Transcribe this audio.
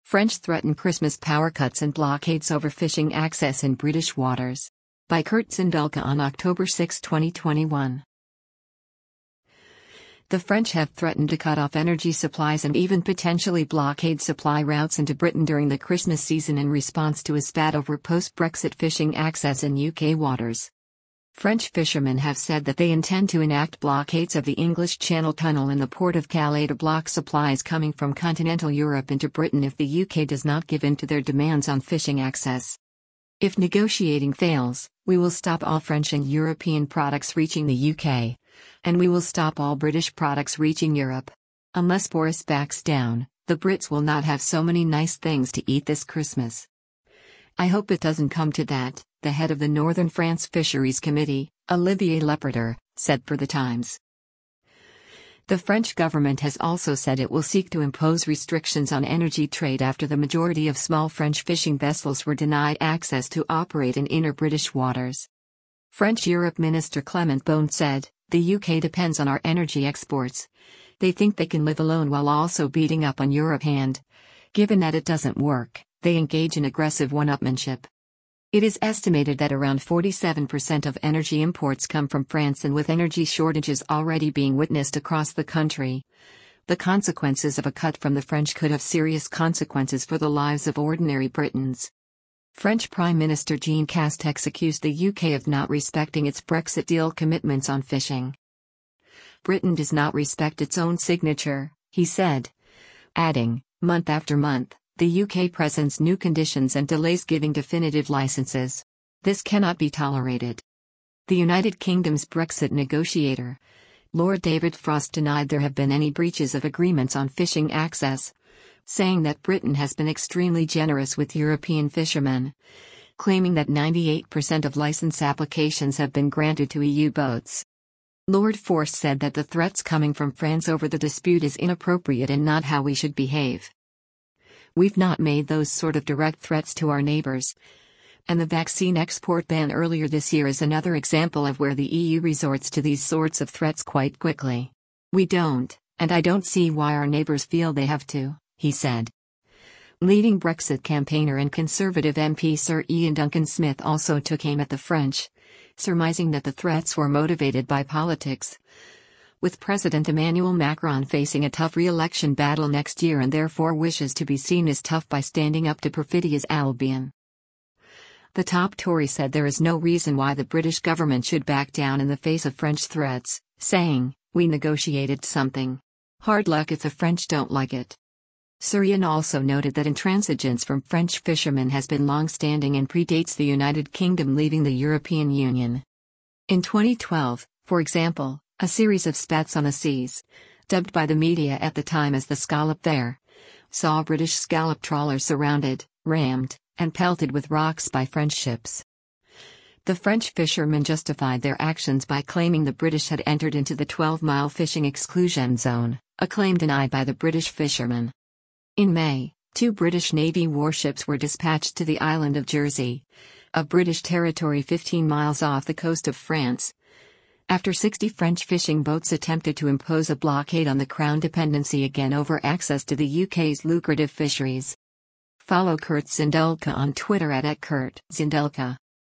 French threaten Christmas power cuts and blockades over fishing access in British waters. By Kurt Zindulka on October 6, 2021. The French have threatened to cut off energy supplies and even potentially blockade supply routes into Britain during the Christmas season in response to a spat over post-Brexit fishing access in UK waters. French fishermen have said that they intend to enact blockades of the English Channel Tunnel in the port of Calais to block supplies coming from continental Europe into Britain if the UK does not give in to their demands on fishing access. If negotiating fails, we will stop all French and European products reaching the UK. And we will stop all British products reaching Europe. Unless Boris backs down, the Brits will not have so many nice things to eat this Christmas. I hope it doesn't come to that, the head of the Northern France Fisheries Committee, Olivier Leperter, said for The Times. The French government has also said it will seek to impose restrictions on energy trade after the majority of small French fishing vessels were denied access to operate in inner British waters. French Europe Minister Clement Beaune said, "The UK depends on our energy exports. They think they can live alone while also beating up on Europe and, given that it doesn't work, they engage in aggressive one-upmanship." It is estimated that around 47% of energy imports come from France, and with energy shortages already being witnessed across the country, the consequences of a cut from the French could have serious consequences for the lives of ordinary Britons. French Prime Minister Jean Castex accused the UK of not respecting its Brexit deal commitments on fishing. "Britain does not respect its own signature," he said, adding, "Month after month, the UK presents new conditions and delays giving definitive licenses. This cannot be tolerated." The United Kingdom's Brexit negotiator, Lord David Frost, denied there have been any breaches of agreements on fishing access, saying that Britain has been extremely generous with European fishermen, claiming that 98% of license applications have been granted to EU boats. Lord Frost said that the threats coming from France over the dispute is inappropriate and not how we should behave. "We've not made those sort of direct threats to our neighbours." And the vaccine export ban earlier this year is another example of where the EU resorts to these sorts of threats quite quickly. "We don't, and I don't see why our neighbours feel they have to," he said. Leading Brexit campaigner and Conservative MP Sir Ian Duncan Smith also took aim at the French, surmising that the threats were motivated by politics, with President Emmanuel Macron facing a tough re-election battle next year and therefore wishes to be seen as tough by standing up to perfidious Albion. The top Tory said there is no reason why the British government should back down in the face of French threats, saying, "We negotiated something. Hard luck if the French don't like it." Sir Ian also noted that intransigence from French fishermen has been long-standing and predates the United Kingdom leaving the European Union. In 2012, for example, a series of spats on the seas, dubbed by the media at the time as the Scallop Fair, saw British scallop trawlers surrounded, rammed, and pelted with rocks by French ships. The French fishermen justified their actions by claiming the British had entered into the 12-mile fishing exclusion zone, a claim denied by the British fishermen. In May, 2 British Navy warships were dispatched to the island of Jersey, a British territory 15 miles off the coast of France, after 60 French fishing boats attempted to impose a blockade on the Crown dependency again over access to the UK's lucrative fisheries. Follow Kurt Zindulka on Twitter @KurtZindulka.